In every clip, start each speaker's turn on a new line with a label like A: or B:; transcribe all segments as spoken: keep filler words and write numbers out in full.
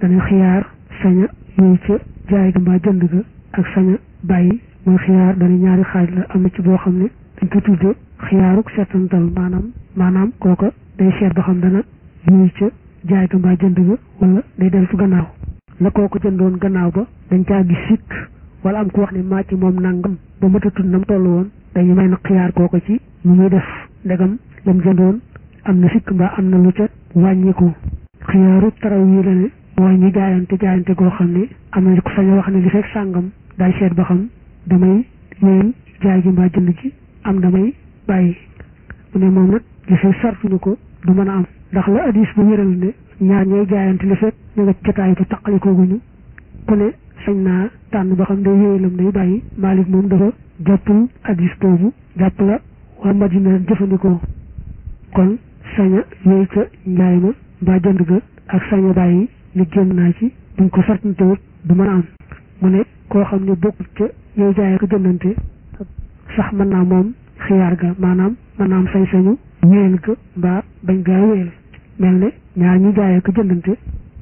A: dana xiyaar saña yooyu ca jaay ga mbaa jënd ga ak saña bàyyi mooy xiyaar dana ñaari xaaj la am na ci boo xam ne dañ ko tudde xiyaaruk seetantal maanaam maanaam kooka day seet ba xam dana yooyu ca jaay ga mbaa jënd ga wala day del fu gannaaw la kooku jëndoon gannaaw ba dañ caa gis sikk wala am ku wax ne maa ci moom nangam ba matatul nam toll woon dañu may na xiyaar kooko ci lu muy def ndegam lam jëndoon am na sikk mbaa am na lu ca wàññiku xiyaaru taraw yi la ne mooy ñu jaayante jaayante goo xam ne am na ko sañ a wax ne li fekk sàngam daay seet ba xam damay wéyal jaay gi mbaa jënd gi am damay bàyyi mu ne moom nag li fekk sartuñu ko du mën a am ndax la addis bu wéral ne ñaar ñooy jaayante li fekk ñu nga jotaay bu taqalikooguñu ku ne sañ naa tànn ba xam day wéyalam day bàyyi Maalik moom dafa jàppul addis boobu jàpp la waa Madina jëfandikoo kon saña yooyu ca njaay ma mbaa jënd ga ak saña bàyyi li génn naa ci buñ ko sartantewut du mën a am mu ne koo xam ne bokkut ca yooyu jaay ko jëndante sax mën naa moom xiyaar ga maanaam mën naa am sañ-sañu wéyal ga mbaa bañ gaa wéyal mel ne ñaar ñu jaayee ko jëndante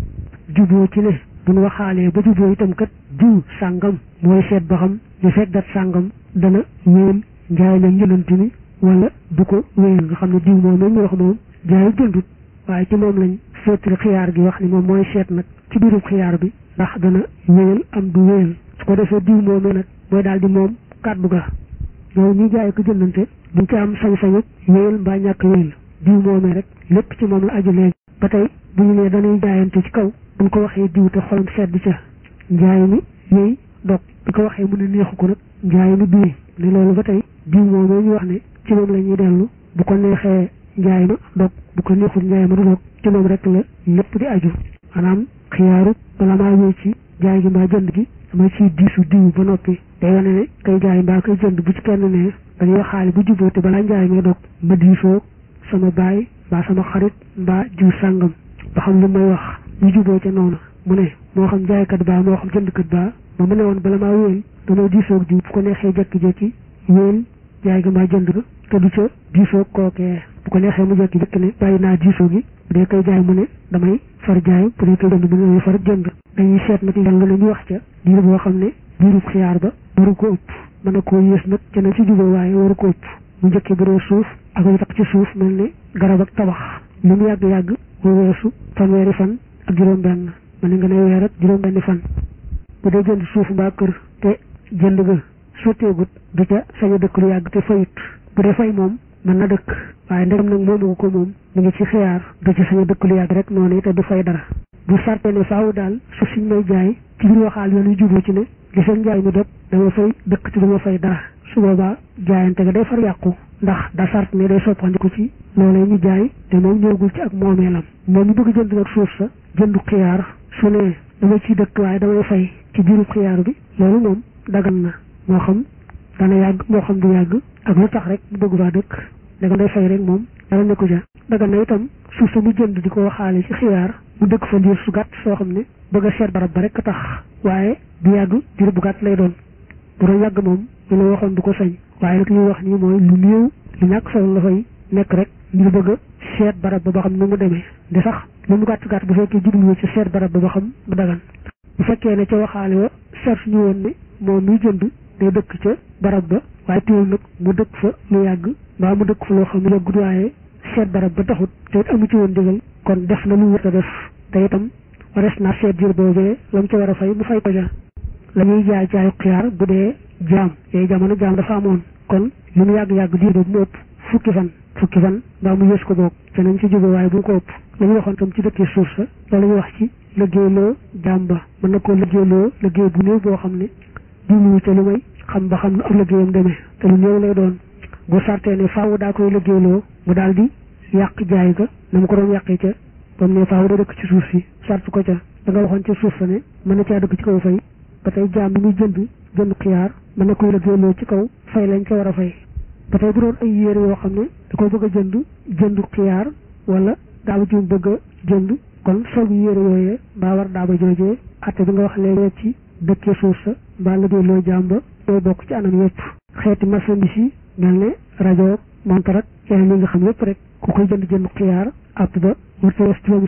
A: juboo ci ne buñ waxaalee ba juboo itam kat diw sàngam mooy seet ba xam li fekk dat sàngam dana wéyal njaay la njëlante ni wala du ko wéyal nga xam ne diw moom lañ wax moom jaayu jëndut waaye ci moom lañ féetali xiyaar gi wax ni moom mooy seet nag ci biirub xiyaar bi ndax dana wéyal am du wéyal su ko defee diw moomee nag mooy daal di moom kàddu ga yow ñi jaay ko jëndante duñ ci am sañ-sañu wéyal mbaa ñàkk wéyal diw moomee rek lépp ci moom la aju léegi ba tey bu ñu nee dañuy jaayante ci kaw buñ ko waxee diw te xolam sedd ca njaay mi yooyu dog bi ko waxee mu ne neexu ko nag njaay mi bii ne loolu ba tey diw moomee ñu wax ne ci moom la ñuy dellu bu ko neexee njaay ma dog bu ko neexul njaay ma du dog ci moom rek la lépp di aju maanaam xiyaaru bala maa ñëw ci jaay gi mbaa jënd gi dama ciy diisu diw ba noppi day wane ne kay jaay mbaa koy jënd bu ci kenn ne dañuy waxaale bu juboo te balaa njaay may dog ma diisoo sama baay mbaa sama xarit mbaa jiw sàngam ba xam lu may wax ñu juboo ca noonu mu ne moo xam jaaykat baa moo xam jëndkat baa ma mu ne woon bala maa wéyal damay diisoog diw bu ko neexee jekki-jekki wéyal jaay gi mbaa jënd ga te du ca diisoo kookee bu ko neexee mu jekki jekki ne bàyyi naa diisoo gi bu dee koy jaay mu ne damay far jaay bu dee koy jënd mu ne damay far jënd dañuy seet nag yàlla la ñu wax ca diir boo xam ne diirub xiyaar ba waru ko ëpp mën na koo yées nag ca nañ ci juboo waaye waru ko ëpp mu njëkkee bu dee suuf ak lu tax ci suuf mel ne garab ak tabax lu mu yàgg-yàgg mu weesu fanweeri fan ak juróom-benn ma ne nga ne weer ak juróom-benni fan bu dee jënd suuf mbaa kër te jënd ga sotteegut du ca sañ a dëkk lu yàgg te fayut bu dee fay moom mën na dëkk waaye ndegam nag moomu ko moom mu ngi ci xiyaar du ci sañ a dëkk lu yàgg rek noonu te du fay dara bu sarte ne faaw daal suuf siñ may jaay ci biir waxaal yoon yu juboo ci ne li seen njaay mi dog dama fay dëkk ci dama fay dara su boobaa jaayante ga day far yàqu ndax da sart ne day soppandiku ci loolee ñu jaay te moom ñëwagul ci ak moomeelam moom ñu bëgg jënd nag suuf sa jëndu xiyaar su ne dama ciy dëkk waaye damay fay ci biiru xiyaar bi loolu moom dagan na moo xam dana yàgg moo xam du yàgg ak lu tax rek bu bëgg faa dëkk danga day fay rek moom dara nekku ja dagan na itam suuf sa mu jënd di ko waxaale ci xiyaar mu dëkk fa diir su gàtt soo xam ne bëgg a seet barab ba rek tax waaye du yàgg diir bu gàtt lay doon bu doon yàgg moom ñu la waxoon du ko sañ waaye nag li ñuy wax nii mooy lu néew lu ñàkk solo la fay nekk rek ngir bëgg a seet barab ba ba xam nu mu demee di sax lu mu gàtt gàtt bu fekkee jubluwu ci seet barab ba ba xam mu dagan bu fekkee ne ca waxaale wa seet suñu woon ne moom muy jënd day dëkk ca barab ba waaye teewul nag mu dëkk fa lu yàgg mbaa mu dëkk fa loo xam ne yàggut waaye seet barab ba taxut te it amu ci woon digal kon def na lu wër a def te itam wares naa seet jër boobee la mu ca war a fay mu fay ko ja la ñuy jaay jaayu xiyaar bu dee jaam yooyu jamono jaam dafa amoon kon lu mu yàgg-yàgg diir boobu mu ëpp fukki fan fukki fan mbaa mu yées ko boog te nañ ci jóge waaye bu mu ko ëpp la ñu waxoon tam ci dëkkee suuf sa loolu ñu wax ci liggéeyloo jaam ba mën na koo liggéeyloo liggéey bu néew boo xam ne dimuwu ca lu may xam ba xam ne ab liggéeyam demee te lu néew lay doon bu sartee ne faaw daa koy liggéeyloo mu daal di yàq jaay ga na mu ko doon yàqee ca ba mu ne faaw da dëkk ci suuf si sart ko ca da nga waxoon ca suuf sa ne mën na caa dëkk ci kaw fay ba tey jaam bi muy jënd jënd xiyaar mën na koy liggéeyloo ci kaw fay lañ ca war a fay ba tey bu doon ay yére yoo xam ne da ko bëgg a jënd jëndu xiyaar wala daaba ji bëgg a jënd kon sol yére yooyee mbaa war daaba joojee atte bi nga wax léegi ci dëkkee suuf sa mbaa liggéeyloo jaam ba yooyu bokk ci anam yëpp xeeti marchandise yi mel ne rajo montar ak yeneen li nga xam yëpp rek ku koy jënd jënd xiyaar app ba wërta wees juróomi fan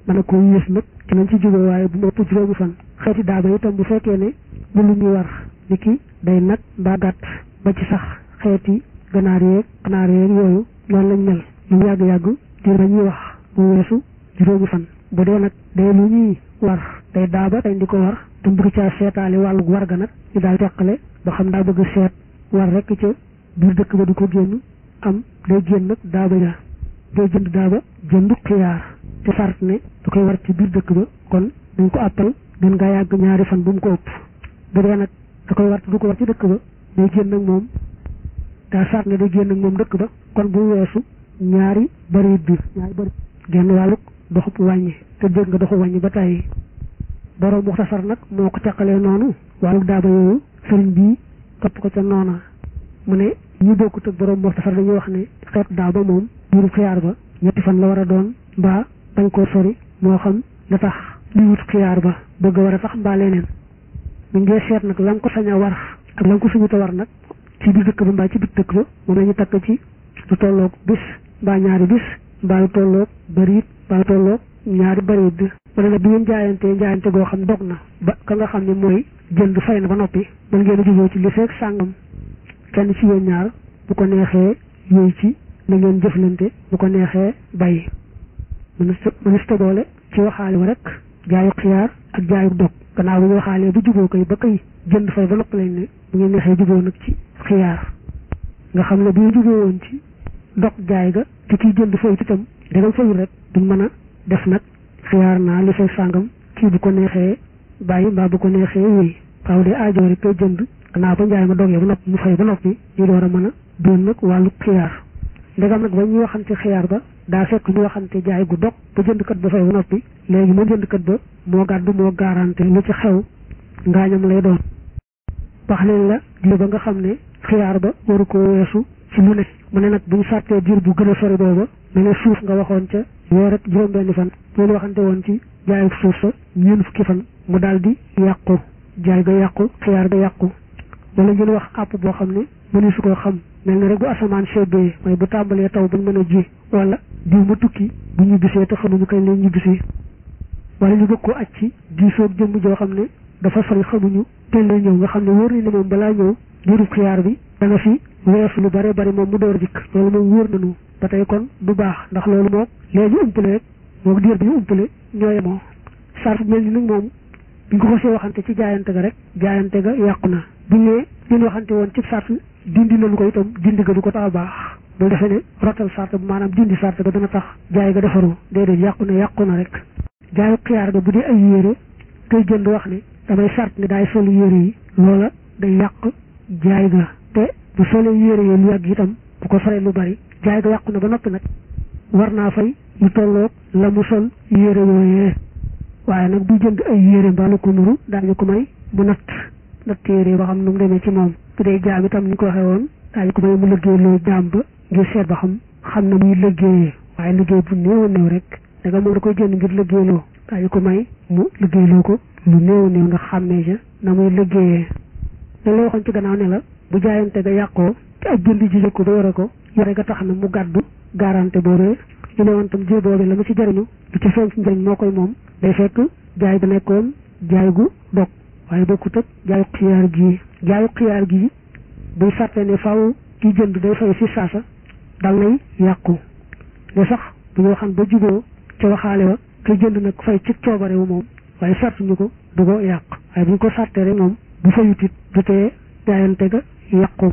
A: mën a ko yées nag ci nañ ci jubóo waaye bu ëpp juróomi fan xeeti daaba itam bu fekkee ne bu lu ñuy war ni ki day nag mbaa gàtt ba ci sax xeeti ganaar yeeg xanaar yeeg yooyu loolu lañ mel lu yàgg-yàgg diir ba ñuy wax bu weesu juróomi fan bu dee nag day lu ñuy war day daaba dañ di ko war te bëgg caa seetaale wàllu war ga nag ñu daal teqale ba xam daa bëgg seet war rekk ca biir dëkk ba du ko génn am day génn nag daaba ja day jënd daaba jëndu xiyaar te sart ne da koy war ci biir dëkk ba kon dañ ko àppal gën ngaa yàgg ñaari fan bu mu ko ëpp bu dee nag da koy war du ko war ci dëkk ba day génn ak moom daa sart ne day génn ak moom dëkk ba kon bu weesu ñaari bari bi ñaari bari genn wàlluk doxub wàññi te dégg nga doxu wàññi ba tàyyi borom muxtasar nag moo ko teqalee noonu wàlluk daaba yooyu sëriñ bii topp ko ca noona mu ne ñu bokkut ak borom muxtasar dañuy wax ne xeetu daaba moom biiru xiyaar ba ñetti fan la war a doon mbaa bañ koo sori moo xam la tax li wut xiyaar ba bëgg war a tax mbaa leneen mu ngee seet nag la nga ko sañ a war ak la nga ko suñuta war nag ci biir dëkk ba mbaa ci biir dëkk ba moom la ñu takk ci lu tolloog bis mbaa ñaari bis mbaa lu tolloog bariit mbaa lu tolloog ñaari bariit bi mu ne nag bi ngeen jaayantee jaayante goo xam dog na ba ka nga xam ne mooy jënd fay na ba noppi mën ngeen a jubóo ci li feek sàngam kenn ci yéen ñaar bu ko neexee yooyu ci na ngeen jëflante bu ko neexee bàyyi mënista boole ci waxaale wa rek jaayu xiyaar ak jaayu dog gannaaw bu ñu waxaalee bu jubóo koy ba koy jënd fay ba noppi lañ ne bu ngeen neexee jubóo nag ci xiyaar nga xam ne bu ñu jubóo woon ci dog jaay ga te kiy jënd fay itam dangam fayul rek duñ mën a def nag xiyaar naa li fay sàngam kii bu ko neexee bàyyi mbaa bu ko neexee wéy waaw de aajo rek koy jënd gannaaw ba njaay ma dogee ba noppi mu fay ba noppi ñu door a mën a doon nag wàllu xiyaar ndegam nag ba ñuy waxante xiyaar ba daa fekk ñu waxante jaay gu dog ba jëndkat ba fay ba noppi léegi moom jëndkat ba moo gàddu moo garanté lu ci xew ngaañam lay doon wax leen la diir ba nga xam ne xiyaar ba waru ko weesu ci lu ne mu ne nag bu ñu sàttee diir bu gën a sori booba mu ne suuf nga waxoon ca weer ak juróom-benni fan loolu waxante woon ci jaayu suuf sa ñeent fukki fan mu daal di yàqu jaay ga yàqu xiyaar ga yàqu wala ngeen wax àpp boo xam ne mënu su koo xam mel na rek bu asamaan seddee mooy bu tàmbalee taw bañ mën a ji wala diw ma tukki bu ñu bisee te xamuñu kañ lay ñu bisee wala ñu bëgg koo aj ci diisoog jëmm joo xam ne dafa sori xamuñu kañ lay ñëw nga xam ne wóor ni ne moom balaa ñëw diirub xiyaar bi dana fi weesu lu bare bari moom mu door dikk loolu moom wóor nañu ba tey kon du baax ndax loolu moom léegi ñu umpale rek moom diir bi ñu umpale ñooye moo sart mel ni nag moom buñ ko xosee waxante ci jaayante ga rek jaayante ga yàqu na buñ ne leen waxante woon ci sart dindi nañu ko itam dindi ga du ko tax a baax bul defee ne rotal sart bu maanaam dindi sart ga dana tax jaay ga defaru déedéet yàqu na yàqu na rek jaayu xiyaar ga bu dee ay yére kay jënd wax ne damay sart ne daay solu yére yi loola day yàq jaay ga te bu solee yére yi lu yàgg itam bu ko soree lu bari jaay ga yàqu na ba noppi nag war naa fay lu tolloog la mu sol yére yooyee waaye nag bu jënd ay yére mbaa lu ko nuru daañu ko may mu natt natt yére ba xam nu mu demee ci moom bu dee jaam itam ni ko waxee woon daañu ko may mu liggéey loo jaam ba ngir seet ba xam xam na muy liggéeyee waaye liggéey bu néew a néew rek danga moom da koy jënd ngir liggéeyloo daañu ko may mu liggéeyloo ko lu néew a néew ndax xàmmee ja na muy liggéeyee dañ la waxoon ci gannaaw ne la bu jaayante ga yàqoo te ak jënd ji ko ba yore ko yore ga tax na mu gàddu garanté boobee ñu ne woon tam jël boobee la mu ci jëriñu lu ci feeñ ci njëriñ moo koy moom day fekk jaay ba nekkoon jaay gu dog waaye bokkut ak jaayu xiyaar gi jaayu xiyaar gi buy sàttee ne faaw ki jënd day fay fi saasa dal nay yàqu ne sax bu ñu waxan ba juboo ca waxaale wa ki jënd nag fay ci coobare wu moom waaye sartuñu ko du ko yàq waaye bu ñu ko sàttee rek moom bu fayut it du tee jaayante ga yàqu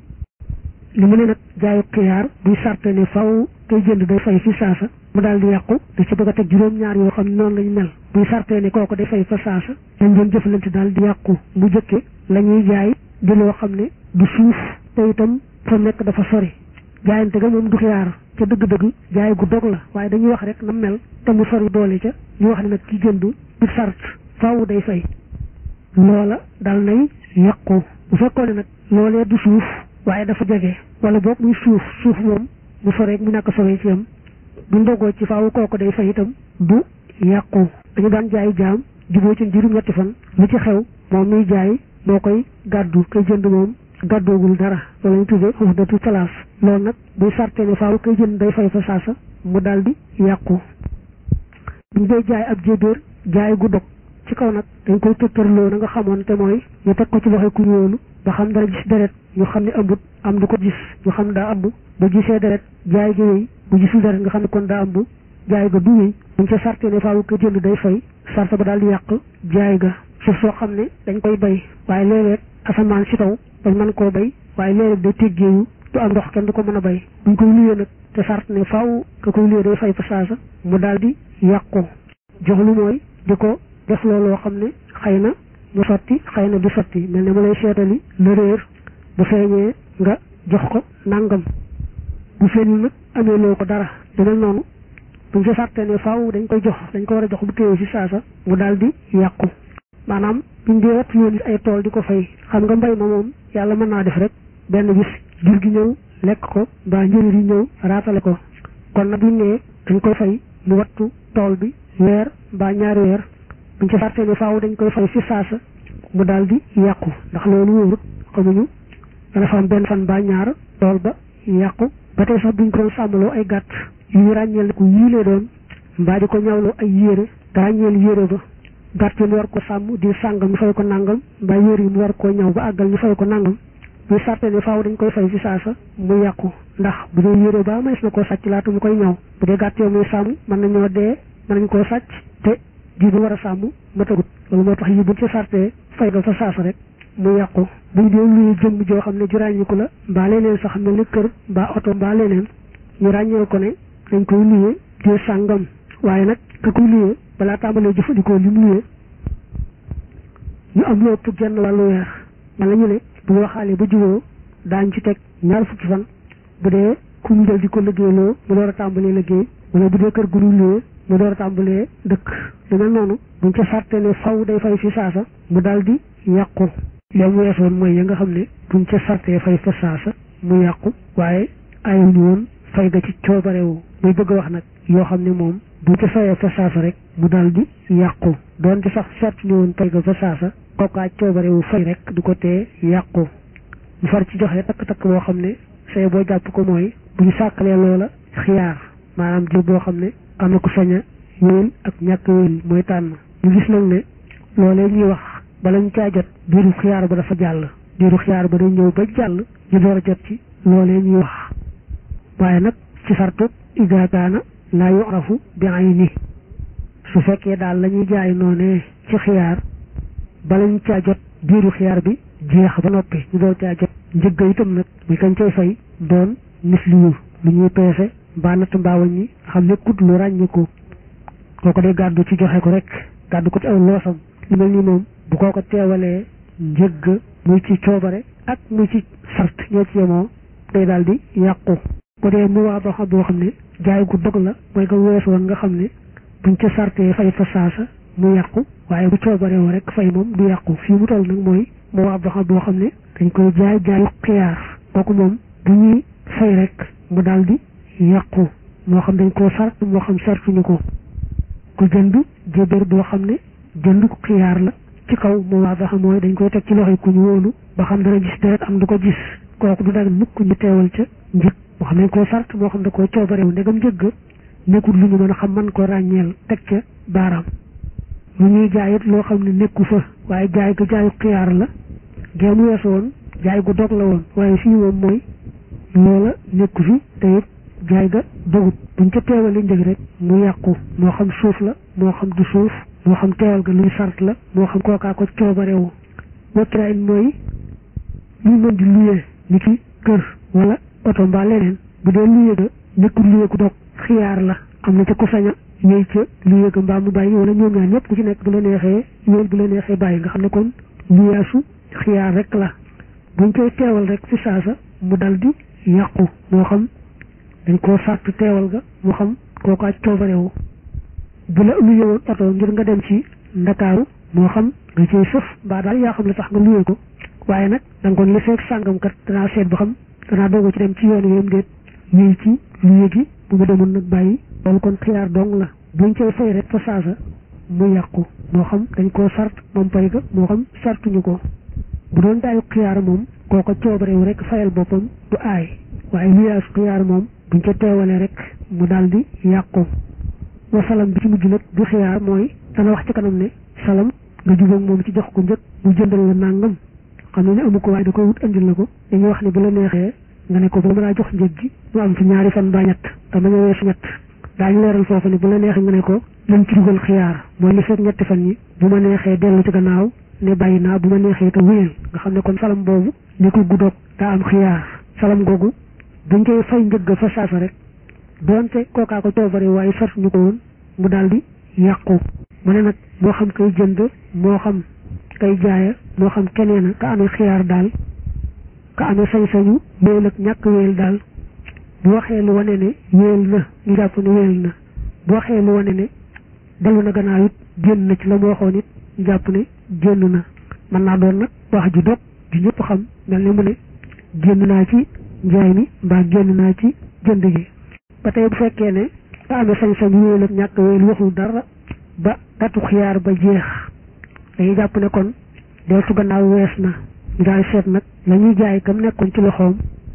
A: li mu ne nag jaayu xiyaar buy sàttee ne faaw kay jënd day fay fi saasa mu daal di yàqu da ci bëgg a teg juróom-ñaar yoo xam ne noonu lañu mel buy sartee ne kooku day fay fa saasa dañ doon jëfalante daal di yàqu mu jëkke la ñuy jaay di loo xam ne du suuf te itam fa nekk dafa sori jaayante ga moom du xiyaar ca dëgg-dëgg jaay gu dog la waaye dañuy wax rek na mel te mu sori doole ca ñu wax ne nag ki jënd du sart faaw day fay loola dal nay yàqu bu fekkoon ne nag loolee du suuf waaye dafa jege wala boog muy suuf suuf moom mu soree mu ñàkk soree ci am bu ndogoo ci faaw kooku day fay itam du yàqu dañu daan jaay jaam juboo ci juróom ñetti fan lu ci xew moom muy jaay moo koy gàddu koy jënd moom gàddoogul dara loolu lañu tuddee uhdatu talaas loolu nag buy sàrtee ne faaw koy jënd day fay fa saasa mu daal di yàqu buñ dee jaay ab jébéer jaay gu dog ci kaw nag dañ koy tëttarloo na nga xamoon te mooy ñu teg ko ci loxo ku ñóolu ba xam dara gis deret ñu xam ne ëmbut am du ko gis ñu xam daa ëmb ba gisee deret jaay gi wéy bu gisul deret nga xam ne kon daa ëmb jaay ga du wéy buñ ca sarte ne faaw ko jënd day fay sarte ba daal di yàq jaay ga suuf soo xam ne dañ koy bay waaye léeg-léeg asamaan si taw dañ mën koo bay waaye léeg-léeg day teggeeyu du am ndox kenn du ko mën a bay buñ koy luyee nag te sart ne faaw ka koy luyee day fay fa saasa mu daal di yàqu jox lu mooy di ko def looloo xam ne xëy na mu sotti xëy na du sotti mel ne ma lay seetali la réer bu feeñee nga jox ko nangam bu feeñul nag amee loo ko dara dana noonu buñ ci sarte ne faaw dañ koy jox dañ ko war a jox bu téye ci saasa mu daal di yàqu maanaam buñ dee wat yoon ay tool di ko fay xam nga mbay ma moom yàlla mën naa def rek benn bis jur gi ñëw lekk ko mbaa njëriñ yi ñëw raatale ko kon nag buñ nee dañ koy fay mu wattu tool bi weer mbaa ñaari weer buñ ci sarte ne faaw dañ koy fay ci saasa mu daal di yàqu ndax loolu wóorut xamuñu dana fa am benn fan mbaa ñaar tool ba yàqu ba tey sax buñ ko doon sàmmaloo ay gàtt yu ràññeel ko yii lee doon mbaa di ko ñawloo ay yére te ràññeel yére ba gàtt yi mu war ko sàmm di sàngam ñu fay ko nangam mbaa yére yi mu war koo ñaw ba àggal ñu fay ko nangam bu sarte ne faaw dañ koy fay ci saasa mu yàqu ndax bu dee yére ba mays na koo sàcc laata mu koy ñaw bu dee gàtt yoo muy sàmm mën nañoo dee mën nañ koo sàcc te ji bu war a sàmm ma tagut loolu moo tax yi buñ ci sartee fay ga fa saasa rek mu yàqu buñ dee luy jëmm joo xam ne ju ràññiku la mbaa leneen sax mel ni kër mbaa oto mbaa leneen ñu ràññeel ko ne dañ koy luyee di sàngam waaye nag ka koy luyee balaa tàmbalee jëfandikoo li mu luyee ñu am lu ëpp genn wàllu weer wala ñu ne bu ñu waxaalee ba juboo daañ ci teg ñaar fukki fan bu dee ku ñu dal di ko liggéeyloo mu door a tàmbalee liggéey wala bu dee kër gu ñu luyee mu door a tàmbalee dëkk lu mel noonu buñ ca sarte ne faw day fay fi saasa mu daal di yàqu léegi mu weesoon mooy ya nga xam ne buñ ca sartee fay fa saasa mu yàqu waaye ayuñu woon fay ga ci coobarewu muy bëgg a wax nag yoo xam ne moom buñ ca fayee fa saasa rek mu daal di yàqu doonte sax sart ñu woon fay ga fa saasa kookaa coobarewu fay rek du ko tee yàqu ñu far ci joxe takk-takk boo xam ne say boo jàpp ko mooy bu ñu sàkkalee loola xiyaar maanaam jël boo xam ne am na ko sañ a wéel ak ñàkk wéel mooy tànn ñu gis nag ne loolee ñuy wax bala ñu caa jot diiru xiyaar ba dafa jàll diiru xiyaar ba day ñëw ba jàll ñu door a jot ci loolee ñuy wax waaye nag ci sartu ida kaana laa yu'rafu bi ayni su fekkee daal la ñuy jaay noonee ci xiyaar bala ñu caa jot diiru xiyaar bi jeex ba noppi ñu door caa jot njëgg itam nag muy kañ cay fay doon misliwu lu ñuy peese mbaa natt mbaawal ñi xam ne kut lu ràññiku kooko day gàddu ci joxe ko rek gàddu ko ci aw loosam lu mel ni moom bu kooko teewalee njëgg muy ci coobare ak muy ci sart ñoo ci yemoo day daal di yàqu bu dee mu waa ba xam boo xam ne jaay gu dog la mooy ko weesu woon nga xam ne buñ ca sartee fay fa saasa mu yàqu waaye bu coobare woo rek fay moom du yàqu fii mu toll nag mooy mu waa ba xam boo xam ne dañ koy jaay jaayu xiyaar kooku moom bu ñuy fay rek mu daal di yàqu moo xam dañ koo sart moo xam sartuñu ko ku jënd jébéer boo xam ne jënd ko xiyaar la ci kaw mu waa ba xam mooy dañ koy teg ci loxoy ku ñu wóolu ba xam dana gis deret am du ko gis kooku du daal mukk ñu teewal ca njëg moo xam dañ koo sart moo xam da koo coobarew ndegam njëgg nekkul lu ñu mën a xam man ko ràññeel teg ca baaraam lu ñuy jaayit loo xam ne nekku fa waaye jaay ga jaayu xiyaar la gee mu weesu woon jaay gu dog la woon waaye fii moom mooy loola nekku fi te it jaay ga dogut buñ ca teewali njëg rek mu yàqu moo xam suuf la moo xam du suuf moo xam teewal ga luy sart la moo xam kookaa ko coobarewu wakkira in mooy luy mën di luyee ni ki kër wala oto mbaa leneen bu dee luyee ga nekkul luyee gu dog xiyaar la am na ca ku saña yéy ca luyee ga mbaa mu bàyyi wala ñoom ñaar ñëpp ku ci nekk bu la neexee yéel bu la neexee bàyyi nga xam ne kon luyaasu xiyaar rek la buñ koy teewal rek ci saasa mu dal di yàqu moo xam dañ koo sart teewal ga moo xam kookaa coobarewu bu la luyee woon oto ngir nga dem ci ndakaaru moo xam nga ciy sëf mbaa daal yaa xam la tax nga luyee ko waaye nag da nga kon li feeg sàngam kat danaa seet ba xam danaa doogu ci dem ci yoon yém déet yéy ci luyee gi bu ma demoon nag bàyyi loolu kon xiyaar dong la buñ koy fay rek fa saasa mu yàqu moo xam dañ koo sart moom pay ga moo xam sartuñu ko bu doon daayu xiyaar moom kooko coobarewu rek fayal boppam du aay waaye luyaasu xiyaar moom buñ ca teewalee rek mu daal di yàqu wa salam bi ci mujj nag du xiyaar mooy dana wax ci kanam ne salam nga jubóog moom ci jox ko njëkk mu jëndal la nangam xam ne ne amu ko waaye da koy wut andil la ko dañuy wax ne bu la neexee nga ne ko ba ma laa jox njëg gi mu am fi ñaari fan ba ñett te ma ñëwee su ñett daañu leeral foofu ne bu la neexee nga ne ko lañ ci dugal xiyaar mooy li fekk ñetti fan yi bu ma neexee dellu ci gannaaw ne bàyyi naa bu ma neexee te wéyal nga xam ne kon salam boobu ni ko guddoog daa am xiyaar salam googu dañ koy fay njëgg fa saasa rek doonte kookaa ko coobare waaye sart ñu ko woon mu daal di yàqu mu ne nag moo xam kay jënd moo xam kay jaaya moo xam keneen ka amee xiyaar daal ka amee sañ-sañu wéyal ak ñàkk wéyal daal bu waxee lu wane ne wéyal na ñu jàpp ne wéyal na bu waxee lu wane ne dellu na gannaaw it génn na ci la mu waxoon it ñu jàpp ne génn na mën naa doon nag wax ju dog ju ñëpp xam mel ni mu ne génn naa ci njaay mi mbaa génn naa ci jënd gi ba tey bu fekkee ne ka amee sañ-sañu wéyal ak ñàkk wéyal waxul dara ba datu xiyaar ba jeex dañuy jàpp ne kon deltu gannaaw wees na ñu daal seet nag la ñuy jaay kam nekkoon ci loxoom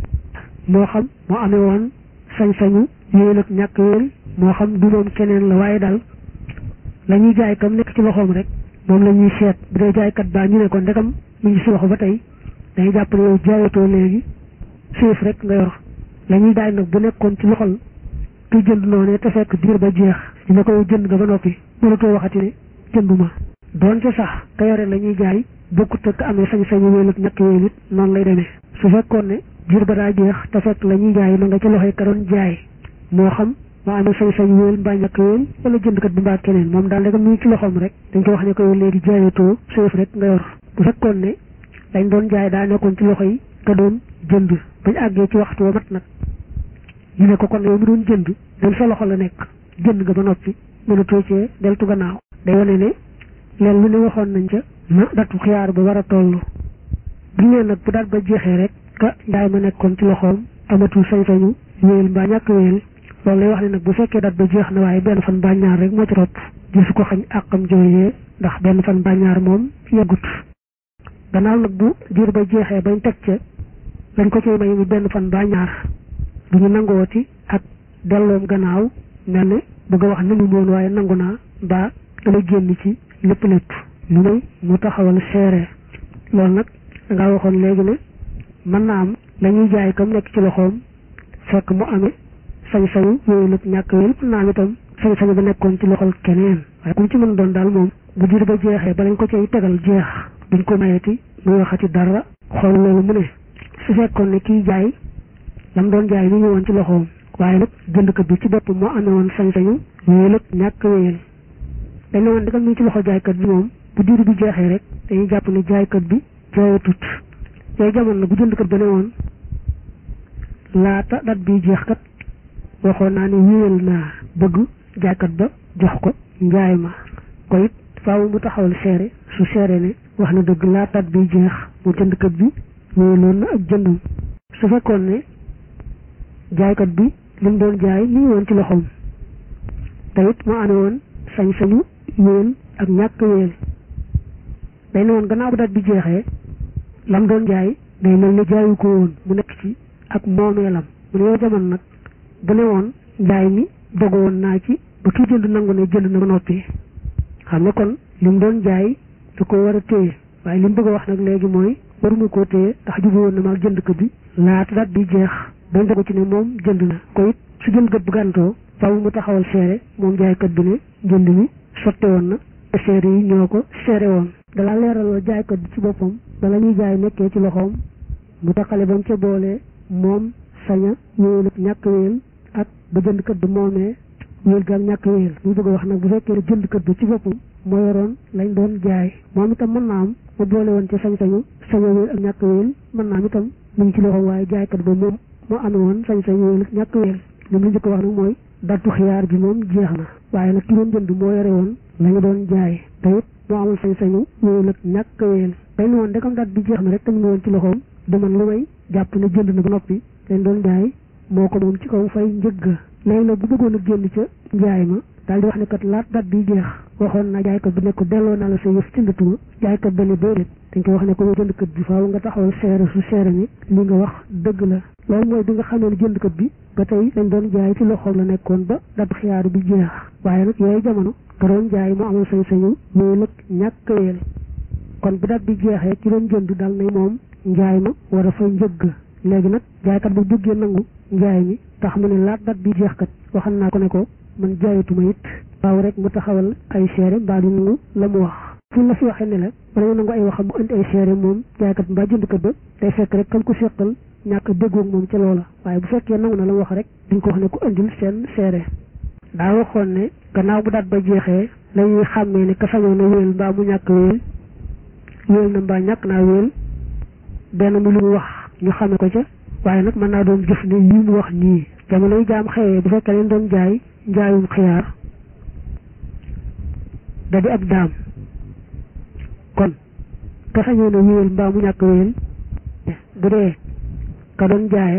A: moo xam moo amee woon sañ-sañu wéyal ak ñàkk wéyal moo xam du moom keneen la waaye daal la ñuy jaay kam nekk ci loxoom rek moom la ñuy seet bu dee jaaykat baa ñu ne ko ndegam mu ngi si loxo ba tey dañuy jàpp ne yow jaayatoo léegi suuf rek nga yor la ñuy jaay nag bu nekkoon ci loxol kuy jënd noonu te fekk diir ba jeex dina ko jënd nga ba noppi mënatoo waxati ne jënduma doonte sax ka yore la ñuy jaay bokkut ak amee sañ-sañu wéyal ak ñàkk wéyal it noonu lay demee su fekkoon ne diir ba daa jeex te fekk la ñuy jaay ma nga ci loxoy ka doon jaay moo xam moo amee sañ-sañu wéyal mbaa ñàkk wéyal wala jëndkat bi mbaa keneen moom daal ndegam mu ngi ci loxoom rek dañ ko wax ne ko yow léegi jaayatoo suuf rek nga yor bu fekkoon ne dañ doon jaay daa nekkoon ci loxo yi ka doon jënd bañ àggee ci waxtu wa mat nag ñu ne ko kon yow mi doon jënd dem sa loxo la nekk jënd nga ba noppi mënatoo cee deltu gannaaw day wane ne leen lu ne waxoon nañ ca na datu xiyaar ba war a toll bu ñu nag bu daat ba jeexee rek ka njaay ma nekkoon ci loxoom amatul sañ-sañu wéyal mbaa ñàkk wéyal loolu lay wax ne nag bu fekkee dat ba jeex na waaye benn fan mbaa ñaar rek moo ci topp gisu ko xañ àqam jooyee ndax benn fan mbaa ñaar moom yeggut gannaaw nag bu diir ba jeexee bañ teg ca lañ ko ciy may mu benn fan mbaa ñaar du ñu nangooti ak delloom gannaaw mel ne bëgg a wax nangu moon waaye nangu naa mbaa dama génn ci lépp lépp lu may mu taxawal seere loolu nag dangaa waxoon léegi ne mën naa am la ñuy jaay kam nekk ci loxoom fekk mu amee sañ-sañu wéyal ak ñàkk wéyal mën naa am itam sañ-sañu ba nekkoon ci loxol keneen waaye ku ci mën doon daal moom bu diir ba jeexee ba lañ ko cay tegal jeex duñ ko mayeti muy waxati dara xool loolu mu ne su fekkoon ne kiy jaay lam doon jaay mi ngi woon ci loxoom waaye nag jëndkat bi ci bopp moo amee woon sañ-sañu wéyal ak ñàkk wéyal dañ ne woon dëggal mi ngi ci loxo jaaykat bi moom bu diir bi jeexee rek dañuy jàpp ne jaaykat bi jaayatut yooyu jamono na bu jëndkat ba ne woon laata dat bi jeex kat waxoon naa ne wéyal naa bëgg jaaykat ba jox ko njaay ma ko it faaw mu taxawal seere su seere ne wax na dëgg laata dat bi jeex mu jëndkat bi wéyaloon na ak jëndum su fekkoon ne jaaykat bi li mu doon jaay mi ngi woon ci loxoom te it moo amee woon sañ-sañu wéyal ak ñàkk wéyal day ne woon gannaaw bu dat bi jeexee lam doon jaay day mel ne jaayu ko woon mu nekk ci ak moomeelam mu ne yow jamono nag bu ne woon njaay mi dogu woon naa ci ba kii jënd nangu ne jënd na ba noppi xam ne kon li mu doon jaay da ko war a téye waaye li mu bëgg a wax nag léegi mooy waruma koo téye ndax jubu woon na ma ak jëndkat bi laata dat bi jeex bañ dogu ci ne moom jënd na ko it su jëndkat bu gàntoo faaw mu taxawal seere moom jaaykat bi ne jënd mi sotte woon na te seere yi ñoo ko seere woon dalaa leeraloo jaaykat bi ci boppam bala ñuy jaay nekkee ci loxoom mu taxale ba mu ca boolee moom saña wéyal ak ñàkk wéyal ak ba jëndkat bi moomee wéyal ga ak ñàkk wéyal ñu bëgg a wax nag bu fekkee ne jëndkat bi ci boppam moo yoroon lañ doon jaay moom itam mën naa am mu boole woon ci sañ-sañu saña wéyal ak ñàkk wéyal mën naa am itam mu ngi ci loxoom waaye jaaykat ba moom moo amee woon sañ-sañu wéyal ak ñàkk wéyal li mu njëkk wax nag mooy dattu xiyaar bi moom jeex na waaye nag ki doon jënd moo yore woon la ñu doon jaay te it moo amul sañ-sañu wéyal ak ñàkk wéyal day ne woon ndekam dat bi jeex na rek te mu ngi woon ci loxoom du man lu may jàpp ne jënd na ba noppi leen doon jaay moo ko moom ci kaw fay njëgg léegi nag bu bëggoon a génn ca njaay ma daal di wax ne kat laat dat bi jeex waxoon na jaaykat bi ne ko delloo naa la sa yëf jëndatuma jaaykat ba ne déedéet dañ ko wax ne ko yow jëndkat bi faaw nga taxawal seere su seere ni li nga wax dëgg la loolu mooy bi nga xamee ne jëndkat bi ba tey dañ doon jaay ci loxoom la nekkoon ba dat xiyaar bi jeex waaye nag yooyu jamono ka doon jaay mu amul sañ-sañu wéyal ak ñàkk wéyal kon bi dat bi jeexee ci doon jënd dal na moom njaay ma war a fay njëgg léegi nag jaaykat bu bëggee nangu njaay mi tax mu ne laat dat bi jeex kat waxal naa ko ne ko man jaayatuma it waaw rek mu taxawal ay seere mbaa di nangu la mu wax fu la fi waxee ne la bala ñu nangu ay waxam mu indi ay seere moom jaaykat mbaa jëndkat ba day fekk rek kam ko seqal ñàkk déggoog moom ca loola waaye bu fekkee nangu na la mu wax rek duñ ko wax ne ko indil seen seere daa waxoon ne gannaaw bu daat ba jeexee lañuy xàmmee ne ka sañoon na wéyal mbaa mu ñàkk wéyal wéyal na mbaa ñàkk naa wéyal benn mu lu mu wax ñu xame ko ca waaye nag mën naa doon jëf ne yi mu wax nii jamono yi jaam xëyee bu fekkee leen doon jaay njaayum xiyaar da di ab daam kon ka sañoon na wéyal mbaa mu ñàkk wéyal bu dee ka doon jaaya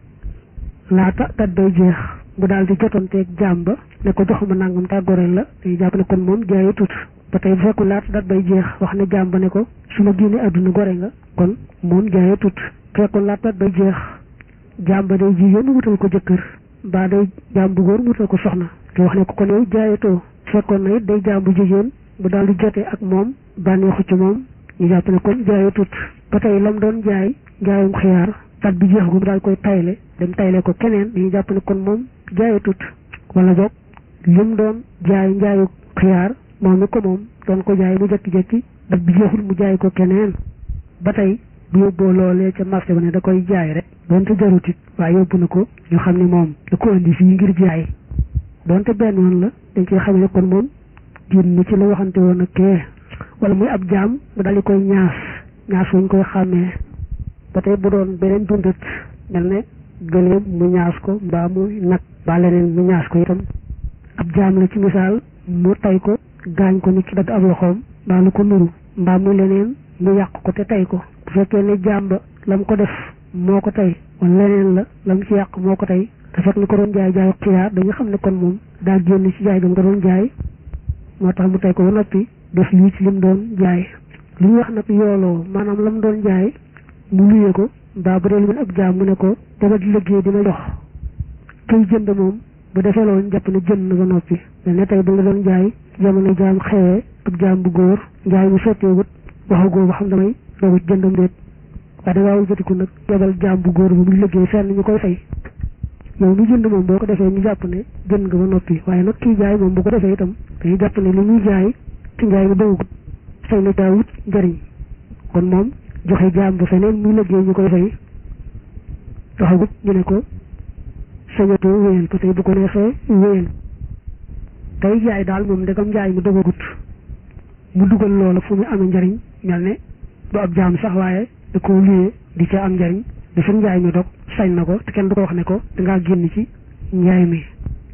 A: laata dat bay jeex bu daal di jotanteeg jaam ba ne ko joxuma nangam ta goreel la dañuy jàpp ne kon moom jaaye tut ba tey bu fekkul laata dat bay jeex wax ne jaam ba ne ko su ma génnee àdduna gore nga kon moom jaaye tut fekkoon laata dat bay jeex jaam ba day jigéen wutal ko jëkkër mbaa day jaam bu góor wutal ko soxna te wax ne ko kon yow jaayetoo fekkoon na it day jaam bu jigéen bu daal di jotee ak moom bànneexu ci moom ñu jàpp ne kon jaaye tut ba tey lam doon jaay njaayum xiyaar dat bi jeex gu mu daal koy tayle dem tayle ko keneen dañuy jàpp ne kon moom jaaye tut wala boog lim doon jaay njaayu xiyaar moom mi ko moom doon ko jaay mu jekki-jekki dat bi jeexul mu jaay ko keneen ba tey bu yóbboo loolee ca marché ba ne da koy jaay rek doonte jarutit waaye yóbbu na ko ñu xam ne moom da ko indi fii ngir jaay doonte benn yoon la dañ koy xam ne kon moom génn ci la waxante woon ak kee wala muy ab jaam mu daal di koy ñaas ñaas wuñ koy xàmmee ba tey bu doon beneen dundat mel ne gëléem mu ñaas ko mbaa mu nag mbaa leneen mu ñaas ko itam ab jaam la ci misaal mu tay ko gaañ ko ni ki dagg ab loxoom mbaa lu ko nuru mbaa mu leneen mu yàq ko te tay ko bu fekkee ne jaam ba lam ko def moo ko tay wala leneen la lam ci yàq moo ko tay te fekk ni ko doon jaay jaayu xiyaar dañu xam ne kon moom daa génn ci jaay gam nga doon jaay moo tax mu tay ko ba noppi def lii ci lim doon jaay li ñu wax nag yooloo maanaam lam doon jaay mu luyee ko mbaa bu dee lu ab jaam mu ne ko dama di liggéey dina jox kay jënd moom bu defee loolu jàpp ne jënd na ba noppi mel ne tey bu nga doon jaay jamono jaam xewee ab jaam bu góor njaay mu sotteewut waxagoo ba xam damay doogu jëndam déet waaye da waawul jotiku nag yebal jaam bu góor bu muy liggéey fenn ñu koy fay yow mi jënd moom boo ko defee ñu jàpp ne jënd nga ba noppi waaye nag kii jaay moom bu ko defee itam dañuy jàpp ne li muy jaay ci njaay mi dogagut fay na daawut njëriñ kon moom joxe jaam bu feneen muy liggéey ñu koy fay taxagut ñu ne ko sañatoo wéyal ba tey bu ko neexee wéyal tey jaay daal moom ndegam njaay mi dogagut mu dugal loola fu mu amee njëriñ mel ne du ab jaam sax waaye da koo luyee di ca am njëriñ dafa njaay mi dog sañ na ko te kenn du ko wax ne ko dangaa génn ci njaay mi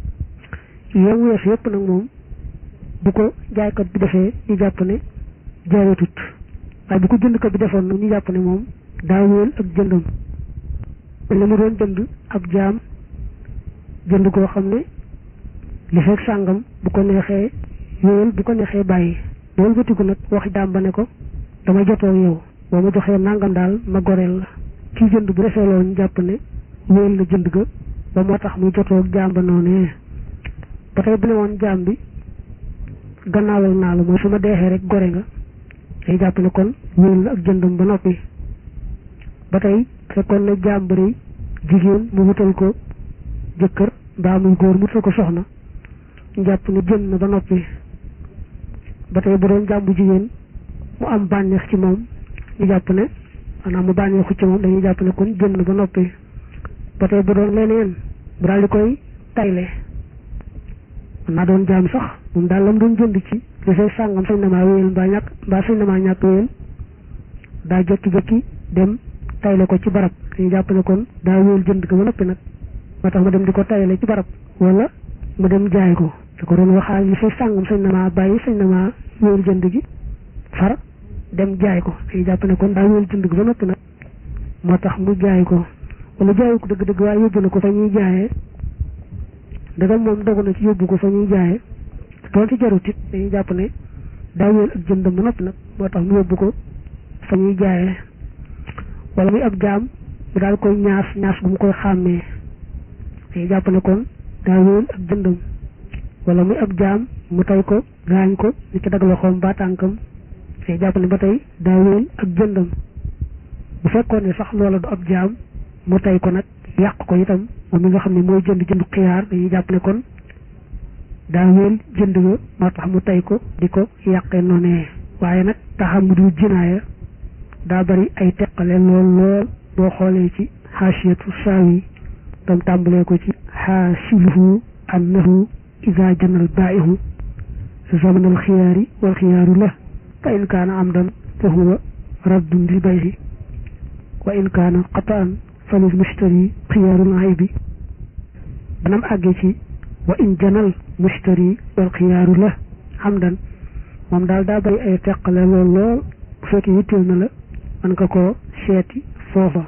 A: yem wees yëpp nag moom bu ko jaaykat bi defee ñu jàpp ne jaayatut waaye bu ko jëndkat bi defoon nag ñu jàpp ne moom daa wéyal ak jëndam la mu doon jënd ab jaam jënd koo xam ne li fekk sàngam bu ko neexee wéyal bu ko neexee bàyyi loolu batiku nag wax jaam ba ne ko dama jotoo yow boo ma joxee nangam daal ma goreel la kii jënd bu defee loolu ñu jàpp ne wéyal na jënd ga ba moo tax muy jotoo jaam ba noonee ba tey bu ne woon jaam bi gannaawal naa la mooy su ma deexee rek gore nga day jàpp ne kon wéyal na ak jëndam ba noppi ba tey fekkoon na jaam bari jigéen mu wutal ko jëkkër mbaa muy góor mu wutal ko soxna ñu jàpp ne jënd na ba noppi ba tey bu doon jaam bu jigéen mu am bànneex ci moom ñu jàpp ne maanaam mu bànneexu ci moom dañuy jàpp ne kon jënd na ba noppi ba tey bu doon leneen bu daal di koy tayle man naa doon jaam sax moom daal lam doon jënd ci li fay sàngam sañ na maa wéyal mbaa ñàkk mbaa sañ na maa ñàkk wéyal daa jekki-jekki dem tayle ko ci barab dañuy jàpp ne kon daa wéyal jënd ko ba noppi nag moo tax ma dem di ko tayle ci barab wala mu dem jaay ko da ko doon waxaal li fay sàngam sañ na maa bàyyi sañ na maa wéyal jënd gi far dem jaay ko dañuy jàpp ne kon daa wéyal jënd gi ba noppi nag moo tax mu jaay ko wala jaayu ko dëgg-dëgg waaye yóbbu na ko fa ñuy jaayee dagal moom dogu na ci yóbbu ko fa ñuy jaayee doonte jarut it dañuy jàpp ne daa wéyal ak jëndam ba noppi nag moo tax mu yóbbu ko fa ñuy jaayee wala muy ab jaam bu daal koy ñaas ñaas bu mu koy xàmmee day jàpp ne kon daa wéyal ak jëndam. wala muy ab jaam mu tay ko gaañ ko ni ci dag loxoom ba tànkam day jàpp ne ba tey daa wéyal ak jëndam. bu fekkoon ne sax loola du ab jaam mu tay ko nag yàq ko itam moom mi nga xam ne mooy jënd jëndu xiyaar dañuy jàpp ne kon daa wéyal jënd ga moo tax mu tay ko di ko yàqee noonee. waaye nag taxam mu dul jinaaya daa bari ay teqale lool lool boo xoolee ci xaasiyatu saawi tam tàmbalee ko ci xaasiluhu annahu ida janal baa'ihu zamanal xiyaari wal xiyaaru la fa in kaana amdan fa huwa raddun lil bay'i wa in kaana qataan fa lil mushtari xiyaarul aybi. banam àggee ci wa in janal mushtari wal xiyaaru la amdan moom daal daa bari ay teqale lool lool bu fekkee yitteel na la man nga koo seeti foofa.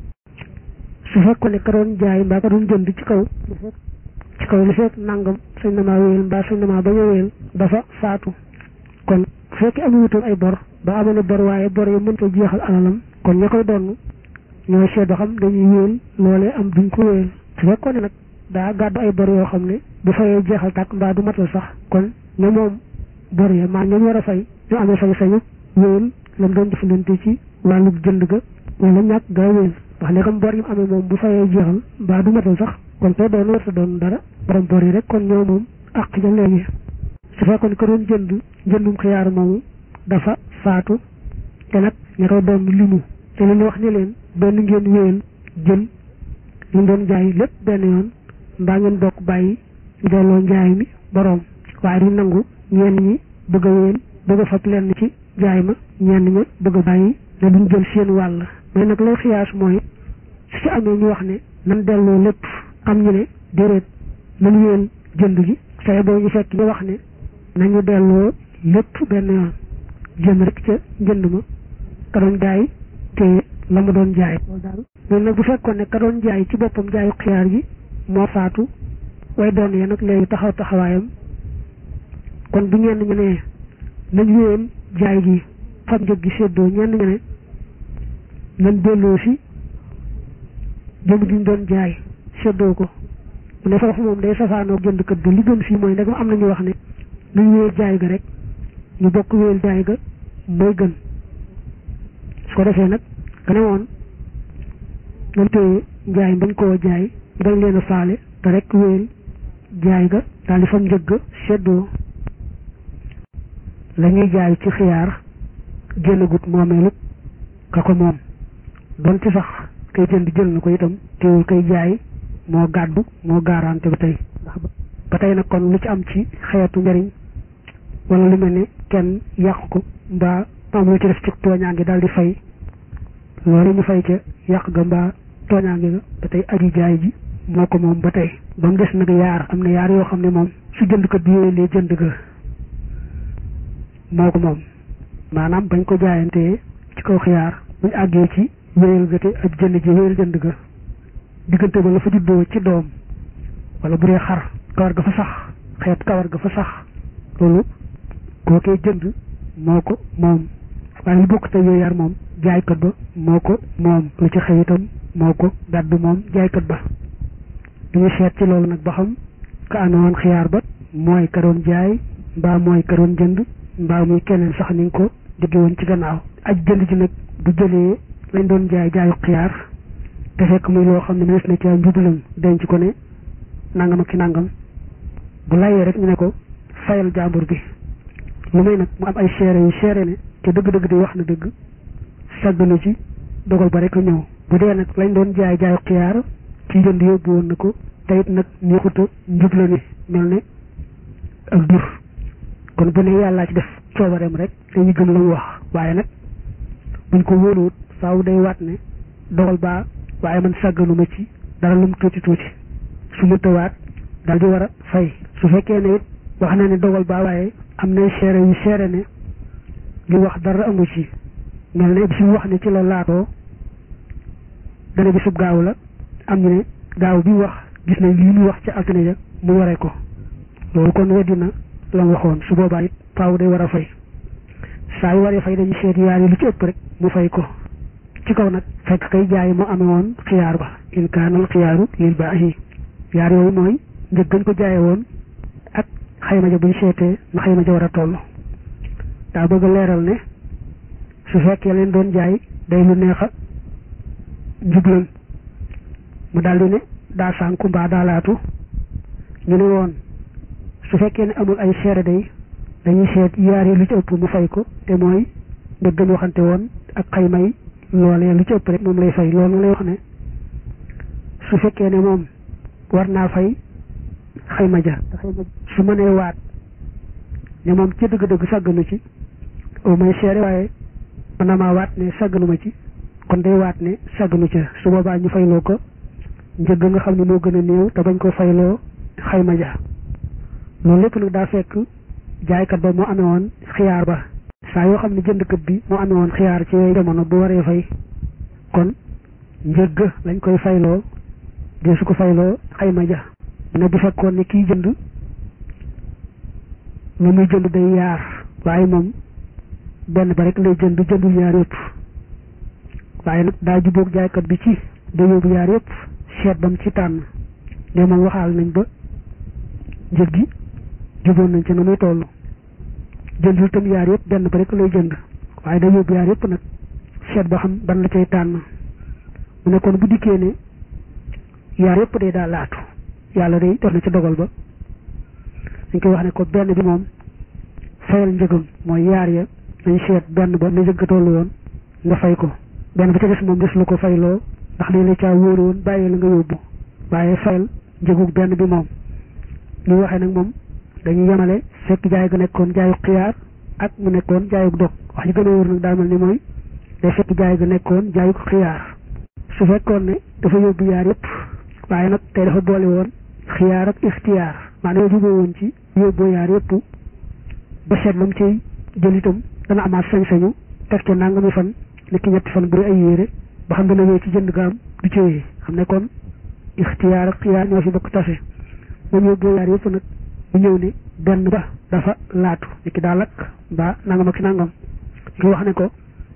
A: su fekkoon ne ka doon jaay mbaa ka doon jënd ci kaw ci kaw li fekk nangam sañ na maa wéyal mbaa sañ na maa bañ a wéyal dafa faatu kon bu fekkee amu wutoon ay bor ba amoon bor waaye bor yi mënta jeexal alalam kon ña koy donn ñooy seet ba xam dañuy wéyal loolee am duñ ko wéyal. su fekkoon ne nag daa gàddu ay bor yoo xam ne bu fayee jeexal tàkk mbaa du matal sax kon ña moom bor ya maa ñoom war a fay ñu amee sañ-sañu wéyal lam doon jëfandante ci wàllu jënd ga wala ñàkk gaa wéyal wax ne comme bor yi mu amee moom bu fayee jeexal mbaa du matal sax kon tey doon war sa doon dara borom bor yi rek kon ñoo moom àq ja léegi. su fekkoon ko doon jënd jëndum xiyaar moomu dafa faatu te nag ña koy doon limu te leen wax ne leen benn ngeen wéyal jël li doon jaay lépp benn yoon mbaa ngeen bokk bàyyi delloo njaay mi borom waaye du nangu ñenn ñi bëgg a wéyal bëgg a fab lenn ci jaay ma ñenn ña bëgg a bàyyi ne duñ jël seen wàll. mais nag lay xiyaas mooy su ci amee ñu wax ne nan delloo lépp am ñu ne déedéet nan wéyal jënd gi say boo ñu fekk ñu wax ne nañu delloo lépp benn yoon jëm rek ca njënd ma ka doon jaay te la mu doon jaay. loolu nag bu fekkoon ne ka doon jaay ci boppam jaayu xiyaar gi moo faatu way doon yee nag léegi taxaw taxawaayam kon bu ñenn ñu ne nañ wéyal jaay gi fab njëg gi séddoo ñenn ñu ne nañ delloo si jëm gi ñu doon jaay séddoo ko mu ne foofu moom day safaanoo jënd kët ga li gën fii mooy ndegam am na ñu wax ne nañ wéyal jaay ga rek ñu bokk wéyal jaay ga mooy gën. su ko defee nag ka ne woon nañ téye njaay bañ koo jaay bañ leen a faale te rek wéyal jaay ga daal di fam njëg ga séddoo. la ñuy jaay ci xiyaar génnagut moomeelu ka ko moom donte sax kay jënd jël na ko itam teewul kay jaay moo gàddu moo garanté ba tey ba tey nag kon lu ci am ci xeetu njariñ wala lu mel ne kenn yàq ko mbaa am lu ci def ci tooñaange daal di fay loolu ñu fay ca yàq ga mbaa tooñaange ga ba tey aji jaay ji moo ko moom ba tey. ba mu des nag yaar am na yaar yoo xam ne moom su jënd ko diwéelee jënd ga moo ko moom maanaam bañ ko jaayantee ci kaw xiyaar buñ àggee ci wéyal ga te ak jënd ji wéyal jënd ga diggante ba la fa juddoo ci doom wala bu dee xar kawar ga fa sax xeet kawar ga fa sax loolu kookee jënd moo ko moom waaye lu bokk te yooyu yaar moom jaaykat ba moo ko moom lu ci xew itam moo ko gàddu moom jaaykat ba. duñu seet ci loolu nag ba xam ka amoon xiyaar ba mooy ka doon jaay mbaa mooy ka doon jënd mbaa muy keneen sax ni nga ko digge woon ci gannaaw. aj jënd ji nag bu jëlee lañ doon jaay jaayu xiyaar te fekk muy loo xam ne mënees na ci njubalam denc ko ne nangam ak ci nangam bu layee rek ñu ne ko fayal jàmbur bi lu may nag mu am ay seere yu seere ne te dëgg-dëgg di wax na dëgg sàgganu ci dogal ba rek a ñëw. bu dee nag lañ doon jaay jaayu xiyaar ci jënd yóbbu woon na ko te it nag neexuta njubla ni mel ne ak dur kon bu ne yàllaa ci def coobareem rek dañuy gëm la mu wax waaye nag buñ ko wóoluwut faaw day waat ne dogal baa waaye man sàgganuma ci dara lum tuuti tuuti su mu tawaat daal di war a fay. su fekkee ne it wax na ne dogal baa waaye am na seere yu seere ne li wax dara amu ci mel ne bi su wax ne ci la laatoo dana bisub gaaw la am ñu ne gaaw bi wax gis nañ lii muy wax ci altine ja mu waree ko loolu kon weddi na la mu waxoon su boobaa it faaw day war a fay saa yu waree fay dañu seet yaar yi lu ci ëpp rek mu fay ko ci kaw nag fekk kay jaay moo amee woon xiyaar ba in kaanal xiyaaru lil baahi yaar yooyu mooy njëg gañ ko jaaye woon ak xayma ja buñ seetee na xayma ja war a toll daa bëgg a leeral ne su fekkee leen doon jaay day lu neex a njublan mu daldi ne daa sànku mbaa daa laatu ñu ne woon su fekkee ne amul ay seere day dañuy seet yaar yi lu ci ëpp mu fay ko te mooy njëg gañ waxante woon ak xaymay loolee lu ci ëpp rek moom lay fay loolu lay wax ne su fekkee ne moom war naa fay xayma ja su mënee waat ne moom ci dëgg-dëgg sàgganu ci au moins seere waaye mën na maa waat ne sàgganu ma ci kon day waat ne sàgganu ca su boobaa ñu fayloo ko njëg nga xam ne moo gën a néew te bañ ko fayloo xayma ja loolu lépp nag daa fekk jaaykat ba moo amee woon xiyaar ba saa yoo xam ne jëndkat bi moo amee woon xiyaar ci yooyu jamono bu waree fay kon njëg lañ koy fayloo de su ko fayloo xayma ja ne bu fekkoon ne kii jënd lu muy jënd day yaar waaye moom benn ba rek lay jënd jëndul yaar yëpp waaye nag daa jubóog jaaykat bi ci day yóbbu yaar yëpp seet bam ci tànn de moom waxaal nañ ba njëg gi juboon nañ ci na muy toll jëndul tam yaar yëpp benn ba rek lay jënd waaye day yóbbu yaar yëpp nag seet ba xam ban la cay tànn mu ne kon bu dikkee ne yaar yëpp day daa laatu yàlla day def na ci dogal ba dañ koy wax ne ko benn bi moom fayal njëgam mooy yaar ya nañ seet benn ba na njëg ga tollu woon nga fay ko benn ba ca des moom des lu ko fayloo ndax lii la caa wóoru woon bàyyi la nga yóbbu waaye fayal njëgug benn bi moom li waxee nag moom dañuy yemale fekk jaay ga nekkoon jaayu xiyaar ak mu nekkoon jaayug dog wax ji gën a wóor nag daa mel ni mooy day fekk jaay ga nekkoon jaayug xiyaar su fekkoon ne dafa yóbbu yaar yëpp waaye nag tey dafa boole woon xiyaar ak ixtiyaar maanaam juboo woon ci yóbboo yaar yëpp ba seet lam ciy jël itam dana amaat sañ-sañu teg ca nangami fan ni ki ñetti fan bu ay yére ba xam dana wéy ci jënd gaam du ci wéy xam ne kon ixtiyaar ak xiyaar ñoo fi bokk tase moom yóbboo yaar yëpp nag mu ñëw ne benn ba dafa laatu ni ki daa lakk mbaa nangam ak nangam nga wax ne ko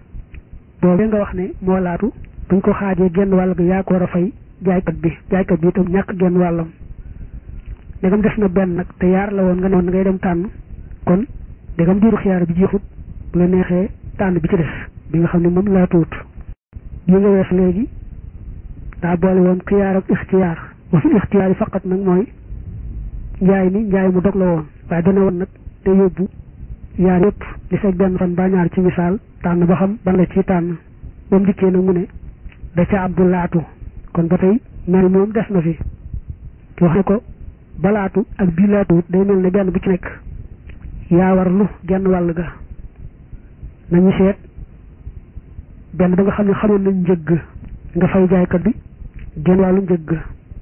A: boobee nga wax ne moo laatu buñ ko xaajee genn wàll ga yaa ko war a fay jaaykat bi jaaykat bi itam ñàkk genn wàllam ndegam def na benn nag te yaar la woon nga ne woon ngay dem tànn kon ndegam diiru xiyaar bi jeexut bu la neexee tànn bi ci des bi nga xam ne moom laa tuut li nga wees léegi daa boole woon xiyaar ak ixtiyaar wa fi ixtiyaar yi faqat nag mooy njaay mi njaay mu dog la woon waaye dana woon nag te yóbbu yaar yëpp di fekk benn fan ba ñaar ci misaal tànn ba xam ban la ci tànn moom dikkee nag mu ne da ca ab du laatu kon ba tey mel moom des na fi wax ne ko balaatu ak bii laatuwut day mel ne benn bu ci nekk yaa war lu genn wàll ga nañu seet benn ba nga xam ne xamoon nañ njëgg nga fay jaaykat bi genn wàllu njëgg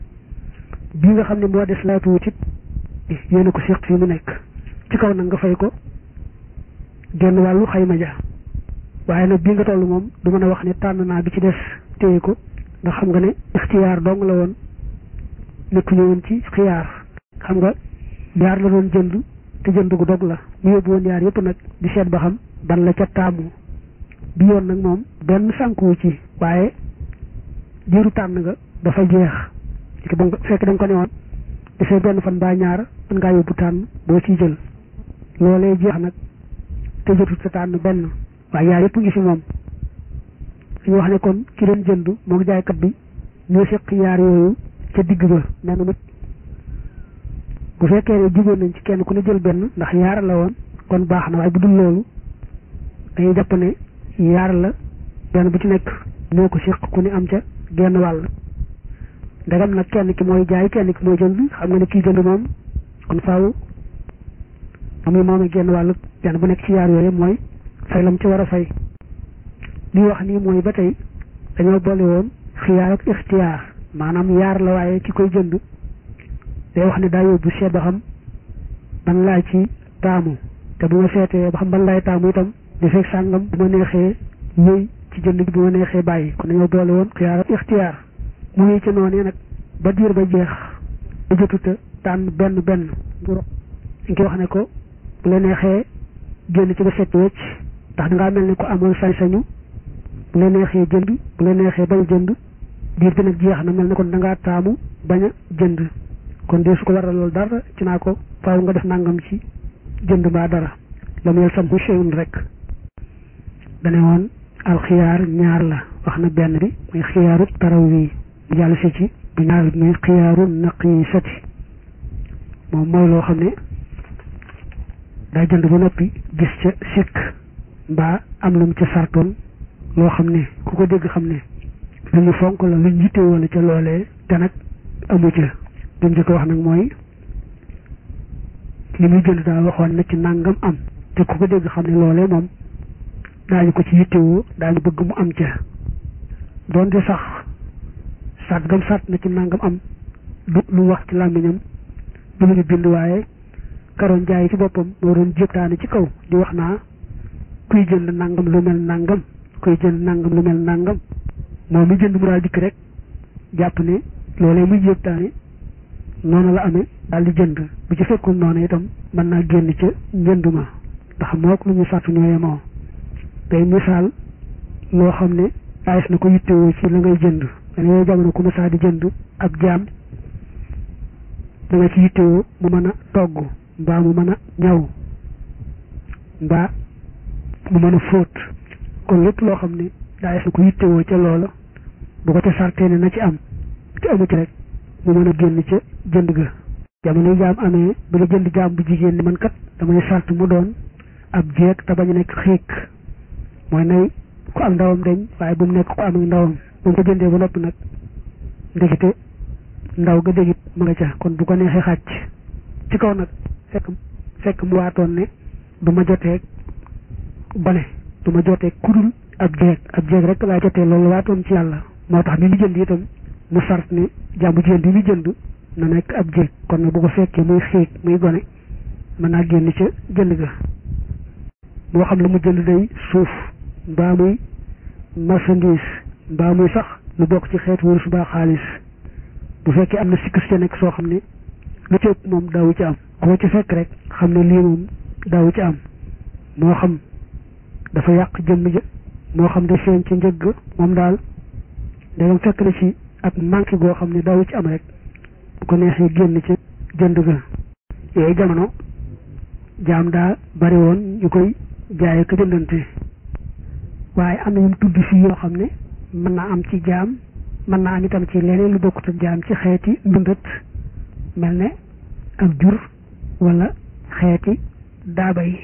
A: bii nga xam ne moo des laatuwut it yéena ko seq fii mu nekk ci kaw nag nga fay ko genn wàllu xayma ja waaye nag bii nga toll moom du mën a wax ne tànn naa bi ci des téye ko nga xam nga ne ixtiyaar dong la woon nekk ñu woon ci xiyaar xam nga yaar la doon jënd te jënd gu dog la mu yóbbu woon yaar yëpp nag di seet ba xam ban la ca taamu bi yoon nag moom benn sànkuwu ci waaye diiru tànn nga dafa jeex ci ba nga fekk da nga ko ne woon dafay benn fan baa ñaar mën ngaa yóbbu tànn boo ciy jël loolee jeex nag te jotut sa tànn benn waaye yaar yëpp ngi fi moom ñu wax ne kon ki doon jënd moom jaaykat bi ñoo seq yaar yooyu ca digg ba nee na bu fekkee ne jubóon nañ ci kenn ku ne jël benn ndax yaar la woon kon baax na waaye bu dul loolu dañuy jàpp ne yaar la benn bu ci nekk moo ko seq ku ne am ca genn wàll ndegam nag kenn ki mooy jaay kenn ki mooy jënd xam nga ne kii jënd moom kon faaw amuy moom a genn wàll benn bu nekk ci yaar yooyu mooy fay lam ci war a fay li wax nii mooy ba tey dañoo boole woon xiyaar ak ixtiyaar maanaam yaar la waaye ki koy jënd day wax ne daa yóbbu seet ba xam ban laa ci taamu te bu ma seetee ba xam ban laay taamu itam di fekk sàngam bu ma neexee ñëy ci jënd bi bu ma neexee bàyyi kon dañoo boole woon xiyaar ak ixtiyaar mu ngi ci noonu nag ba diir ba jeex ba jotuta tànn benn benn dañ koy wax ne ko bu la neexee génn ci ba set wecc ndax dangaa mel ne ko amoon sañ-sañu bu la neexee jënd bu la neexee bañ jënd diir bi nag jeex na mel ne kon da ngaa taamu bañ a jënd kon dee su ko waral loolu dara ci naa ko faaw nga def nangam ci jënd mbaa dara la mu yel sam bu cheyun rek dane woon alxiyaar ñaar la wax na benn bi muy xiyaaru taraw wi mu jàll si ci bu ñaar bi muy xiyaaru naqisati moom mooy loo xam ne daa jënd ba noppi gis ca sikk mbaa am lu mu ca sartoon loo xam ne ku ko dégg xam ne lu ñu fonk la lu ñu yitte wala ca loolee te nag amu ca duñ jëkk wax nag mooy li muy jënd daa waxoon na ci nangam am te ku ko dégg xam ne loolee moom daañu ko ci yittewoo daañu bëgg mu am ca doonte sax sàtt gam sàtt na ci nangam am du lu wax ci làmmiñam du lu ñu bind waaye karoon jaay ci boppam moo doon jëptaane ci kaw di wax naa kuy jënd nangam lu mel nangam kuy jënd nangam lu mel nangam moom mi jënd mu daal dikk rek jàpp ne loolee muy jëptaane noonu la amee daal di jënd bu ci fekkul noonu itam mën naa génn ca njënd ma ndax moo ko lu ñu sàtt ñoo yemoo tey misaal loo xam ne ayis na ko yittewoo ci la ngay jënd man yooyu jamono ku masaa di jënd ab jaam da nga ci yittewoo mu mën a togg mbaa mu mën a ñaw mbaa mu mën a fóot kon lépp loo xam ne daa ayis na ko yittewoo ca loola bu ko ca sartee ne na ci am te amu ci rek mu mën a génn ca jënd ga jamono jaam amee bu la jënd jaam bu jigéen ni man kat damay sart mu doon ab jeeg te bañ a nekk xiik mooy nay ku am ndawam deñ waaye bu mu nekk ku am ndawam bu mu ko jëndee ba noppi nag ndekete ndaw ga dégit ma nga ca kon bu ko neexee xàcc ci kaw nag fekk fekk mu waatoon ne du ma joteeg bone du ma joteeg kudul ab jeeg ab jeeg rek laa jotee loolu waatoon ci yàlla moo tax bi mu jënd itam mu sart ne jàmbu jigéen bi mu jënd na nekk ab jeeg kon nag bu ko fekkee muy xiig muy gone mën naa génn ca jënd ga moo xam la mu jënd day suuf mbaa muy marchandise mbaa muy sax lu bokk ci xeetu wurus mbaa xaalis bu fekkee am na sikk si ca nekk soo xam ne lu ci ëpp moom daawu ci am koo ci fekk rek xam ne lii moom daawu ci am moo xam dafa yàq jëmm ja moo xam da feeñ ci njëgg moom daal dagam fekk na ci ak manqué goo xam ne daawu ci am rek bu ko neexee génn ci jënd ga yooyu jamono jaam daa bari woon ñu koy jaay ko jëndante waaye am na ñu tudd fii yoo xam ne mën naa am ci jaam mën naa am itam ci leneen lu bokkut ak jaam ci xeeti ndundat mel ne ak jur wala xeeti daaba yi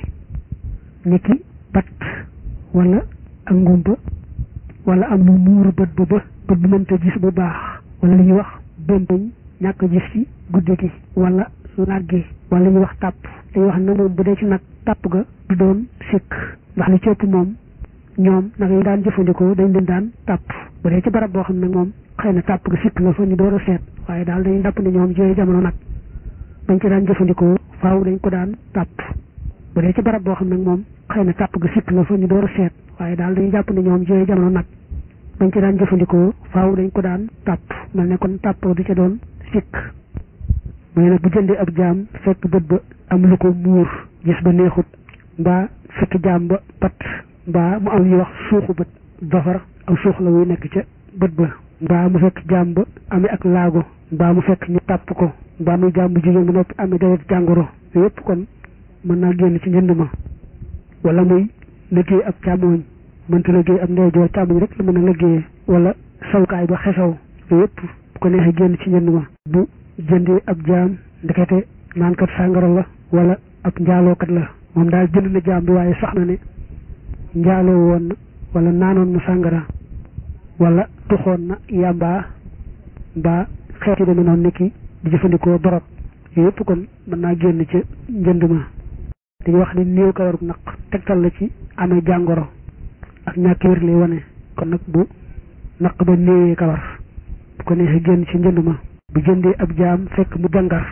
A: niki pat wala ak ngumba wala am lu muuru bët ba ba bët bu mënta gis bu baax wala li ñuy wax bëmbañ ñàkk gis ci guddi gi wala làggi wala li ñuy wax tàpp dañuy wax na moom bu dee ci nag tàpp ga du doon sikk ndax li ci ëpp moom ñoom nag yi daan jëfandikoo dañ leen daan tàpp bu dee ci barab boo xam ne moom xëy na tàpp ga sikk la fa ñu door a seet waaye daal dañuy dàpp ne ñoom jooyu jamono nag bañ ci daan jëfandikoo faaw dañ ko daan tàpp bu dee ci barab boo xam ne moom xëy na tàpp ga sikk la fa ñu door a seet waaye daal dañuy jàpp ne ñoom jooyu jamono nag bañ ci daan jëfandikoo faaw dañ ko daan tàpp mel ne kon tàpp du ca doon sikk mooy nag bu jëndee ab jaam fekk bët ba am lu ko muur gis ba neexut mbaa fekk jaam ba pat mbaa mu am ñuy wax suuxu bët dofar aw suux la wuy nekk ca bët ba mbaa mu fekk jaam ba amee ak laago mbaa mu fekk ñu tàpp ko mbaa muy jaam bu jigéen ba noppi amee deret jàngoro yépp kon mën naa génn ci njënd ma wala muy liggéey ab càmmooñ mënta liggéey ab ndeyjoor càmmoñ rek la mën a liggéeyee wala sawkaay ba xesaw yépp bu ko neexee génn ci njënd ma bu jëndee ab jaam ndekete naankat sàngara la wala ab njaalookat la moom daal jënd na jaam bi waaye sax na ne njaaloo woon na wala naanoon na sàngara wala tuxoon na yàmbaa mbaa xeeti deme noonu nekki di jëfandikoo dorog yëpp kon mën naa génn ca njënd ma dañuy wax ne néew kawarub naq tegtal la ci amee jàngoro ak ñàkk wér lay wane kon nag bu naq ba néewee kawar bu ko neexee génn ci njënd ma bu jëndee ab jaam fekk mu dangar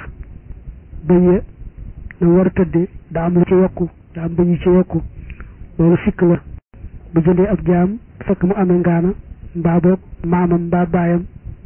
A: bëñ ya na war a tëddee daa am lu ci yokku daa am bëñ yi ci yokku loolu sikk la bu jëndee ab jaam fekk mu amee ngaana mbaa boog maamam mbaa baayam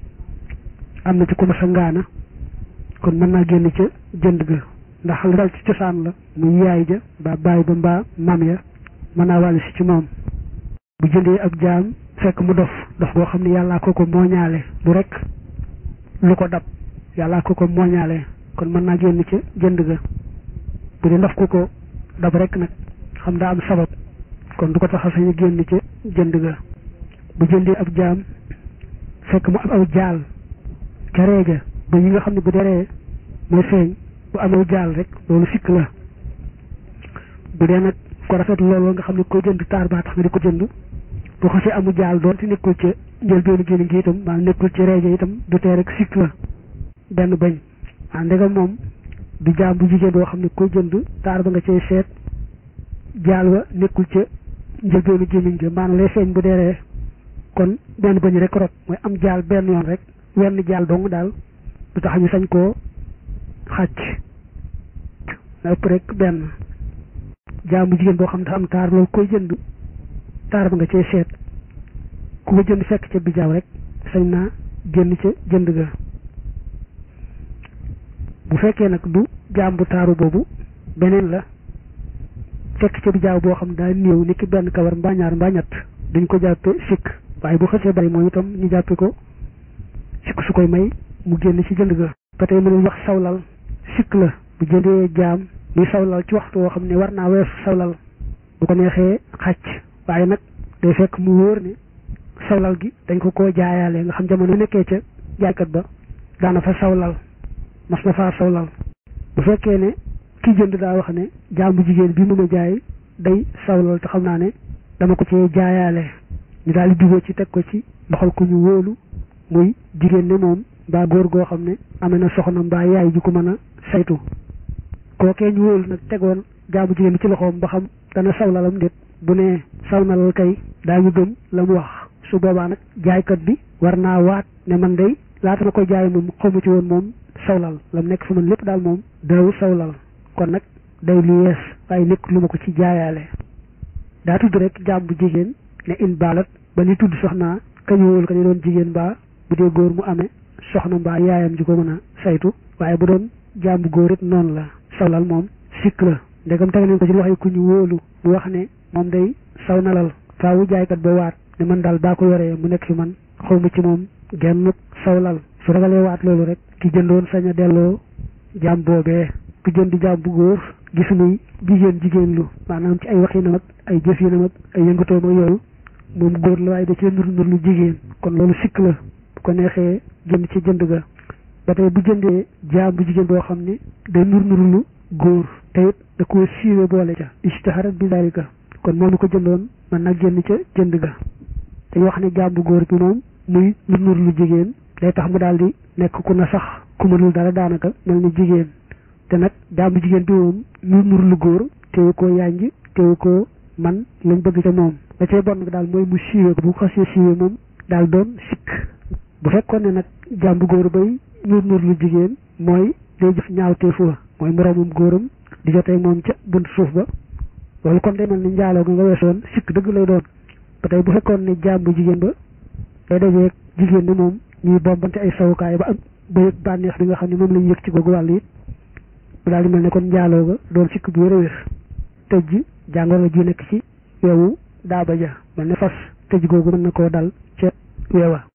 A: am na ci ku masa ngaana kon mën naa génn ca jënd ga ndax la dal ci cosaan la muy yaay ja mbaa baay ba mbaa maam ya mën naa wàllu si ci moom bu jëndee ab jaam fekk mu dof dof goo xam ne yàllaa ko ko mooñaale bu rek lu ko dab yàllaa ko ko mooñaale kon mën naa génn ca jënd ga. bu dee ndof ko ko dab rek nag xam daa am sabab kon du ko tax a sañ a génn ca jënd ga. bu jëndee ab jaam fekk mu am aw jaal ca reeja ba yi nga xam ne bu deree mooy feeñ bu amew jaal rek loolu sikk la. bu dee nag ko rafet loolu nga xam ne ko jënd taar baa tax nga di ko jënd bu xasee amu jaal doon te nekkul ca njëlbeenu génn gi itam maanaam nekkul ci reeja itam du tee rek sikk la benn bañ. ah ndegam moom du jaam bu jigéen boo xam ne ko jënd taar ba nga cay seet jaal wa nekkul ca njëlbeenu gémmiñ ga maanaam lay feeñ bu deree kon benn bañ rek rot mooy am jaal benn yoon rek wenn jaal dong daal du tax ñu sañ koo xàcc na ëpp rek benn. jaam bu jigéen boo xam ne dafa am taar loolu koy jënd taar ba nga cay seet ku ko jënd fekk ca bijaaw rek sañ naa génn ca jënd ga. bu fekkee nag du jaam bu taaru boobu beneen la fekk ca bijaaw boo xam daa néew ni ki benn kawar mbaa ñaar mbaa ñett duñ ko jàppe sikk waaye bu xësee bari moom itam ñu jàppe ko sikk su koy may mu génn ci jënd ga. ba tey mënul wax sawlal sikk la bu jëndee jaam muy sawlal ci waxtu woo xam ne war naa weesu sawlal bu ko neexee xàcc waaye nag day fekk mu wóor ne sawlal gi dañ ko koo jaayaale nga xam jamono nekkee ca jaaykat ba daana fa sawlal mas na faa sawlal. bu fekkee ne ki jënd daa wax ne jaam bu jigéen bi mu ma jaay day sawlal te xam naa ne dama ko cee jaayaale ñu daal di jubóo ci teg ko ci loxol ko ñu wóolu muy jigéen ne moom mbaa góor goo xam ne amee na soxna mbaa yaay ju ko mën a saytu. kookee ñu wóolu nag tegoon jaamu jigéen bi ci loxoom ba xam dana sawlalam déet bu ne sawnalal kay daañu gëm la mu wax su boobaa nag jaaykat bi war naa waat ne man day laata na koy jaay moom xamu ci woon moom sawlal la mu nekk fi man lépp daal moom daawu sawlal kon nag day lu yees waaye nekk lu ma ko ci jaayaale. daa tudd rek jaam bu jigéen ne in baalat ba ni tudd soxnaa kañu wóolu kañu doon jigéen mbaa bu dee góor mu amee soxna mbaa yaayam ji ko mën a saytu waaye bu doon jaam bu góor it noonu la. sawlal moom sikk la ndegam teg nañ ko ci loxo ku ñu wóolu mu wax ne moom day saw nalal faawu jaaykat ba waat ne man daal baa ko yoree mu nekk fi man xawma ci moom genn sawlal su ragalee waat loolu rek ki jëndoon sañ a delloo jaam boobee. ku jënd jaam bu góor gis muy jigéen jigéen lu maanaam ci ay waxinam ak ay jëfinam ak ay yëngatoom ak yooyu moom góor la waaye da cee nur nur lu jigéen kon loolu sikk la bu ko neexee jënd ci jënd ga. ba tey bu jëndee jaam bu jigéen boo xam ne day nur nurlu góor te it da koo siiwee boole ca ishtaharat bi zalika kon moom ko jëndoon man nag génn ca jënd ga. dañ wax ne jaam bu góor bi moom muy nur nurlu jigéen day tax mu daal di nekk ku na sax ku mënul dara daanaka mel ni jigéen te nag jaam bu jigéen bi moom nur nurlu góor teewu koo yànj teewu koo man lañ bëgg ca moom da cay bon daal mooy mu siiwee ko bu xasee siiwee moom daal doon sikk. bu fekkoon ne nag jaam bu góor bay nur nur lu jigéen mooy day jëf ñaawteef wa mooy moroomum góoram di jotee moom ca bunt suuf ba loolu kon day mel ni njaaloo nga nga weesoon sikk dëgg lay doon. ba tey bu fekkoon ne jaam bu jigéen ba day dajeeg jigéen ne moom ñuy bombante ay sawukaay ba am ba yëg bànneex bi nga xam ne moom lañu yëg ci googu wàll it bu daal di mel ne kon njaaloo ga doon sikk bu wér a wér. tëj ji jàngoro ji nekk ci weewu daaba ja mel ne fas tëj googu mën na koo dal ca weewa.